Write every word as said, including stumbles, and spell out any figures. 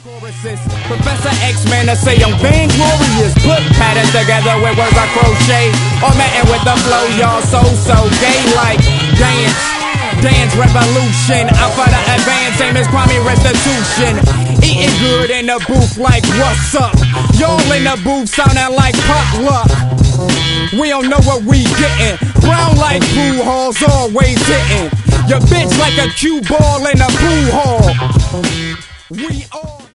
Choruses. Professor X-Man to say I'm vainglorious. Put patterns together with words I crochet. Or matting with the flow, y'all so, so gay like dance. Dance revolution. Out for the advance, same as Kwame restitution. Eating good in the booth like what's up? Y'all in the booth sounding like potluck. We don't know what we getting. Brown like pool halls, always hitting. Your bitch like a cue ball in a pool hall. We all